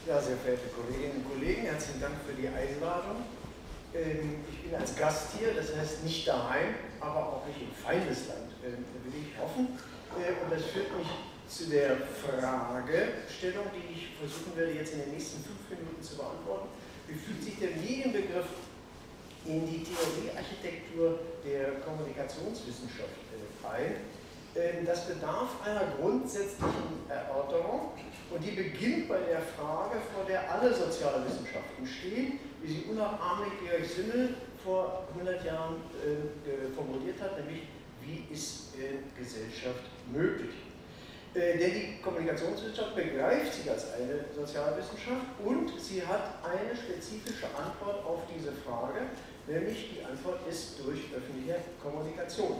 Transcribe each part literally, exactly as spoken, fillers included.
Ja, sehr verehrte Kolleginnen und Kollegen, herzlichen Dank für die Einladung. Ich bin als Gast hier, das heißt nicht daheim, aber auch nicht im Feindesland, will ich hoffen. Und das führt mich zu der Fragestellung, die ich versuchen werde, jetzt in den nächsten fünf Minuten zu beantworten. Wie fügt sich der Medienbegriff in die Theoriearchitektur der Kommunikationswissenschaft ein? Das bedarf einer grundsätzlichen Erörterung und die beginnt bei der Frage, vor der alle Sozialwissenschaften stehen, wie sie unnachahmlich Georg Simmel vor hundert Jahren äh, formuliert hat, nämlich wie ist äh, Gesellschaft möglich? Äh, denn die Kommunikationswissenschaft begreift sich als eine Sozialwissenschaft und sie hat eine spezifische Antwort auf diese Frage, nämlich die Antwort ist durch öffentliche Kommunikation.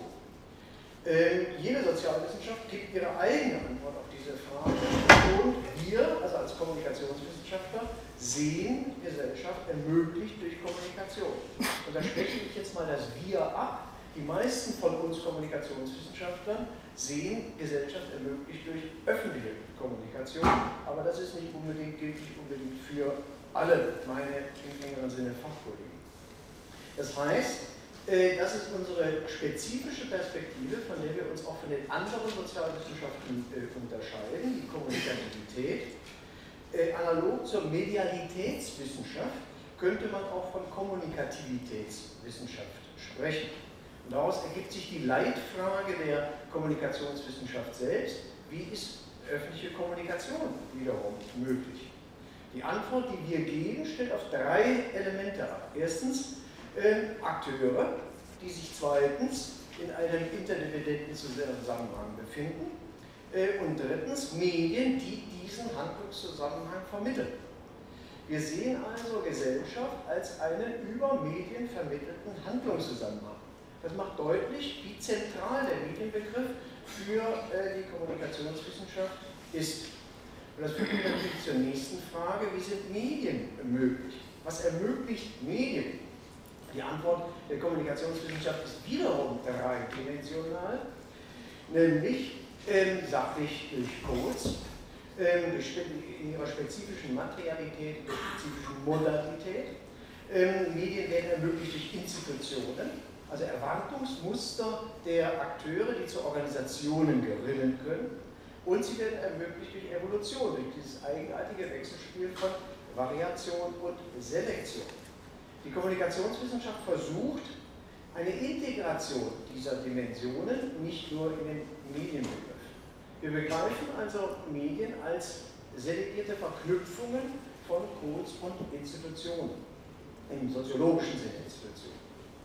Äh, jede Sozialwissenschaft gibt ihre eigene Antwort auf diese Frage und wir, also als Kommunikationswissenschaftler, sehen Gesellschaft ermöglicht durch Kommunikation. Und da spreche ich jetzt mal das Wir ab. Die meisten von uns Kommunikationswissenschaftlern sehen Gesellschaft ermöglicht durch öffentliche Kommunikation, aber das ist nicht unbedingt, gilt nicht unbedingt für alle meine im engeren Sinne Fachkollegen. Das heißt, das ist unsere spezifische Perspektive, von der wir uns auch von den anderen Sozialwissenschaften unterscheiden, die Kommunikativität. Analog zur Medialitätswissenschaft könnte man auch von Kommunikativitätswissenschaft sprechen. Und daraus ergibt sich die Leitfrage der Kommunikationswissenschaft selbst: Wie ist öffentliche Kommunikation wiederum möglich? Die Antwort, die wir geben, stellt auf drei Elemente ab. Erstens Äh, Akteure, die sich zweitens in einem interdependenten Zusammenhang befinden äh, und drittens Medien, die diesen Handlungszusammenhang vermitteln. Wir sehen also Gesellschaft als einen über Medien vermittelten Handlungszusammenhang. Das macht deutlich, wie zentral der Medienbegriff für äh, die Kommunikationswissenschaft ist. Und das führt mich natürlich zur nächsten Frage: Wie sind Medien möglich? Was ermöglicht Medien? Die Antwort der Kommunikationswissenschaft ist wiederum dreidimensional, nämlich, ähm, sage ich, durch Codes, ähm, in ihrer spezifischen Materialität, in der spezifischen Modalität. Ähm, Medien werden ermöglicht durch Institutionen, also Erwartungsmuster der Akteure, die zu Organisationen gerinnen können, und sie werden ermöglicht durch Evolution, durch dieses eigenartige Wechselspiel von Variation und Selektion. Die Kommunikationswissenschaft versucht eine Integration dieser Dimensionen nicht nur in den Medienbegriff. Wir begreifen also Medien als selektierte Verknüpfungen von Codes und Institutionen, im soziologischen Sinne Institutionen.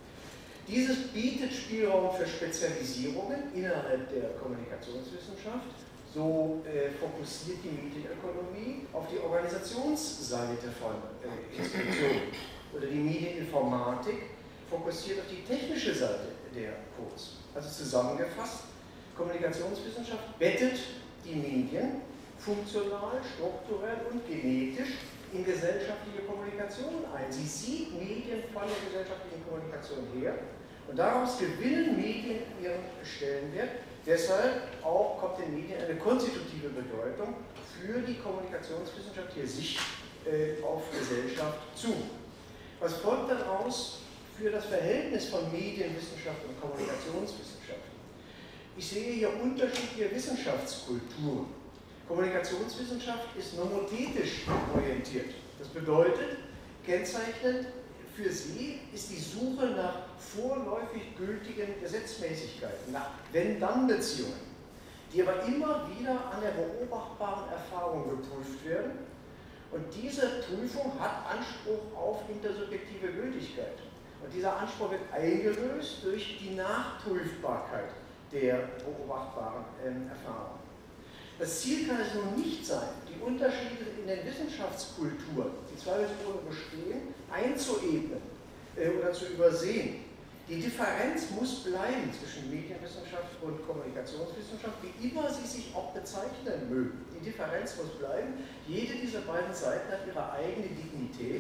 Dieses bietet Spielraum für Spezialisierungen innerhalb der Kommunikationswissenschaft. So äh, fokussiert die Medienökonomie auf die Organisationsseite von äh, Institutionen. Oder die Medieninformatik fokussiert auf die technische Seite der Codes. Also zusammengefasst, Kommunikationswissenschaft bettet die Medien funktional, strukturell und genetisch in gesellschaftliche Kommunikation ein. Sie sieht Medien von der gesellschaftlichen Kommunikation her und daraus gewinnen Medien ihren Stellenwert. Deshalb auch kommt den Medien eine konstitutive Bedeutung für die Kommunikationswissenschaft hier Sicht äh, auf Gesellschaft zu. Was folgt daraus für das Verhältnis von Medienwissenschaft und Kommunikationswissenschaft? Ich sehe hier unterschiedliche Wissenschaftskulturen. Kommunikationswissenschaft ist nomotetisch orientiert. Das bedeutet, kennzeichnend für sie ist die Suche nach vorläufig gültigen Gesetzmäßigkeiten, nach Wenn-Dann-Beziehungen, die aber immer wieder an der beobachtbaren Erfahrung geprüft werden. Und diese Prüfung hat Anspruch auf intersubjektive Gültigkeit. Und dieser Anspruch wird eingelöst durch die Nachprüfbarkeit der beobachtbaren ähm, Erfahrung. Das Ziel kann es nun nicht sein, die Unterschiede in den Wissenschaftskulturen, die zweifelsohne bestehen, einzuebnen äh, oder zu übersehen. Die Differenz muss bleiben zwischen Medienwissenschaft und Kommunikationswissenschaft, wie immer sie sich auch bezeichnen mögen. Die Differenz muss bleiben. Jede dieser beiden Seiten hat ihre eigene Dignität.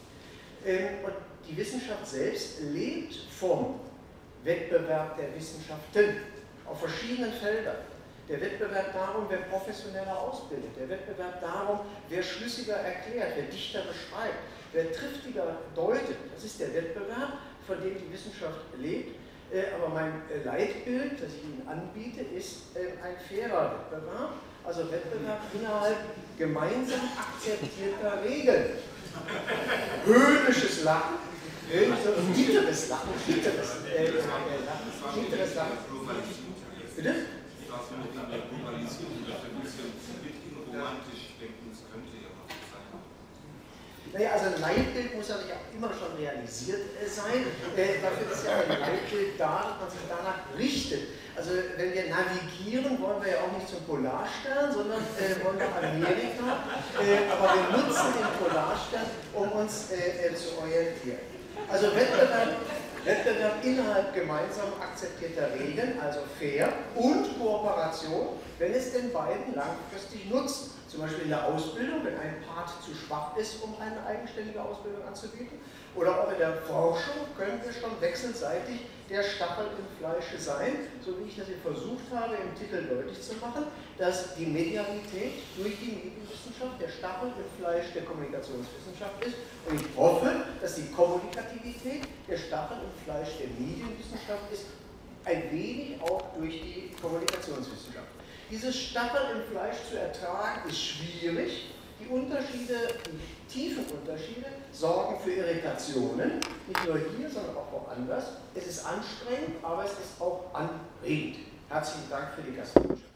Ähm, und die Wissenschaft selbst lebt vom Wettbewerb der Wissenschaften auf verschiedenen Feldern. Der Wettbewerb darum, wer professioneller ausbildet. Der Wettbewerb darum, wer schlüssiger erklärt, wer dichter beschreibt, wer triftiger deutet. Das ist der Wettbewerb, von dem die Wissenschaft lebt. Aber mein Leitbild, das ich Ihnen anbiete, ist ein fairer Wettbewerb, also Wettbewerb innerhalb gemeinsam akzeptierter Regeln. Höhnisches Lachen, niederes Lachen, niederes äh, äh, Lachen, niederes Lachen. Bitte? Was mit der Globalisierung, vielleicht ein bisschen romantisch denken, das könnte ja was sein. Naja, also ein Leitbild muss ja nicht auch immer schon realisiert sein. Äh, dafür ist ja ein Leitbild da, dass man sich danach richtet. Also wenn wir navigieren, wollen wir ja auch nicht zum Polarstern, sondern äh, wollen nach Amerika. Äh, aber wir nutzen den Polarstern, um uns äh, äh, zu orientieren. Also Wettbewerb, Wettbewerb innerhalb gemeinsam akzeptierter Regeln, also fair, und Kooperation, wenn es den beiden langfristig nutzt. Zum Beispiel in der Ausbildung, wenn ein Part zu schwach ist, um eine eigenständige Ausbildung anzubieten. Oder auch in der Forschung können wir schon wechselseitig der Stachel im Fleische sein, so wie ich das hier versucht habe, im Titel deutlich zu machen, dass die Medialität durch die Medienwissenschaft der Stachel im Fleisch der Kommunikationswissenschaft ist. Und ich hoffe, dass die Kommunikativität der Stachel im Fleisch der Medienwissenschaft ist, ein wenig auch durch die Kommunikationswissenschaft. Dieses Stachel im Fleisch zu ertragen ist schwierig. Die Unterschiede, die tiefen Unterschiede, sorgen für Irritationen, nicht nur hier, sondern auch woanders. Es ist anstrengend, aber es ist auch anregend. Herzlichen Dank für die Gastfreundschaft.